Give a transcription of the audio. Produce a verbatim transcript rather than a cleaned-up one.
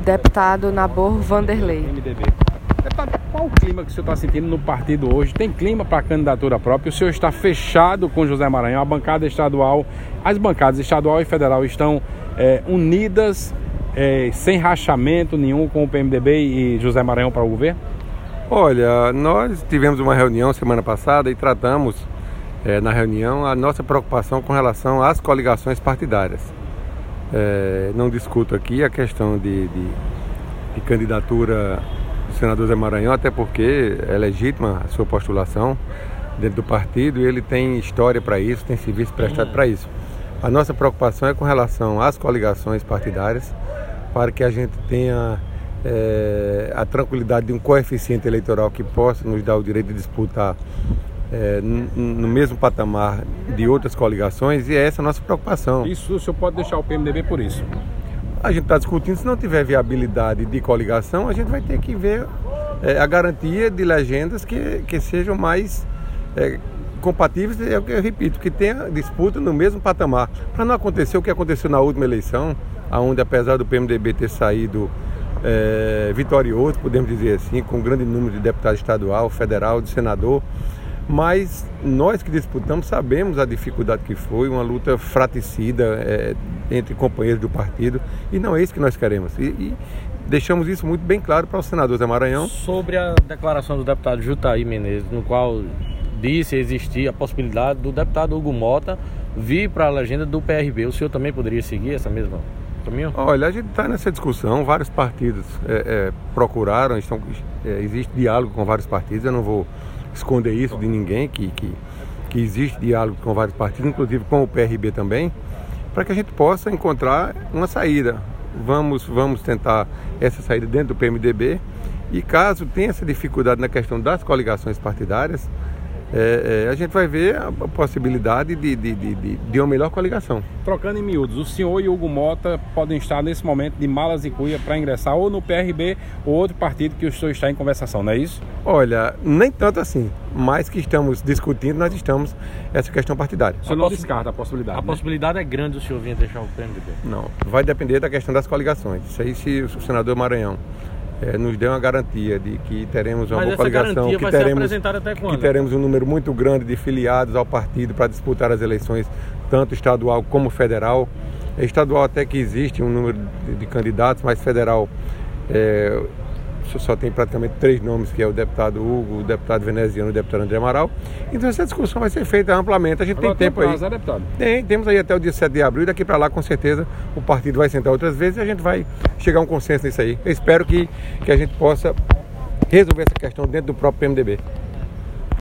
Deputado Nabor Vanderlei. P M D B. Deputado, qual o clima que o senhor está sentindo no partido hoje? Tem clima para a candidatura própria? O senhor está fechado com José Maranhão? A bancada estadual, as bancadas estadual e federal estão é, unidas, é, sem rachamento nenhum com o P M D B e José Maranhão para o governo? Olha, nós tivemos uma reunião semana passada e tratamos é, na reunião a nossa preocupação com relação às coligações partidárias. É, não discuto aqui a questão de, de, de candidatura do senador José Maranhão, até porque é legítima a sua postulação dentro do partido e ele tem história para isso, tem serviço prestado para isso. A nossa preocupação é com relação às coligações partidárias, para que a gente tenha é, a tranquilidade de um coeficiente eleitoral que possa nos dar o direito de disputar é, no mesmo patamar de outras coligações, e é essa a nossa preocupação. Isso o senhor pode deixar o P M D B por isso? A gente está discutindo, se não tiver viabilidade de coligação, a gente vai ter que ver é, a garantia de legendas que, que sejam mais é, compatíveis, é o que eu repito, que tenha disputa no mesmo patamar, para não acontecer o que aconteceu na última eleição, onde apesar do P M D B ter saído é, vitorioso, podemos dizer assim, com um grande número de deputado estadual, federal, de senador, mas nós que disputamos sabemos a dificuldade que foi, uma luta fratricida é, entre companheiros do partido, e não é isso que nós queremos. E, e deixamos isso muito bem claro para o senador Zé Maranhão. Sobre a declaração do deputado Jutaí Menezes, no qual disse existir a possibilidade do deputado Hugo Mota vir para a legenda do P R B, o senhor também poderia seguir essa mesma caminho? Olha, a gente está nessa discussão, vários partidos é, é, procuraram, estão, é, existe diálogo com vários partidos, eu não vou esconder isso de ninguém, que, que, que existe diálogo com vários partidos, inclusive com o P R B também, para que a gente possa encontrar uma saída. Vamos, vamos tentar essa saída dentro do P M D B, e caso tenha essa dificuldade na questão das coligações partidárias, é, é, a gente vai ver a possibilidade de, de, de, de, de uma melhor coligação. Trocando em miúdos, o senhor e o Hugo Mota podem estar nesse momento de malas e cuia para ingressar ou no P R B ou outro partido que o senhor está em conversação, não é isso? Olha, nem tanto assim, mas que estamos discutindo, nós estamos essa questão partidária. O senhor não descarta a possibilidade, A né? possibilidade é grande do senhor vir deixar o P M D B? Não, vai depender da questão das coligações. Isso aí, se o senador Maranhão É, nos deu uma garantia de que teremos uma Mas boa essa coligação, garantia que vai ser teremos, apresentada até quando? que teremos um número muito grande de filiados ao partido para disputar as eleições, tanto estadual como federal. Estadual até que existe um número de, de candidatos, mas federal é, só tem praticamente três nomes, que é o deputado Hugo, o deputado Veneziano e o deputado André Amaral. Então essa discussão vai ser feita amplamente. A gente Agora tem tempo prazo, aí. É, deputado? Tem, temos aí até o dia sete de abril, e daqui para lá com certeza o partido vai sentar outras vezes e a gente vai chegar a um consenso nisso aí. Eu espero que, que a gente possa resolver essa questão dentro do próprio P M D B.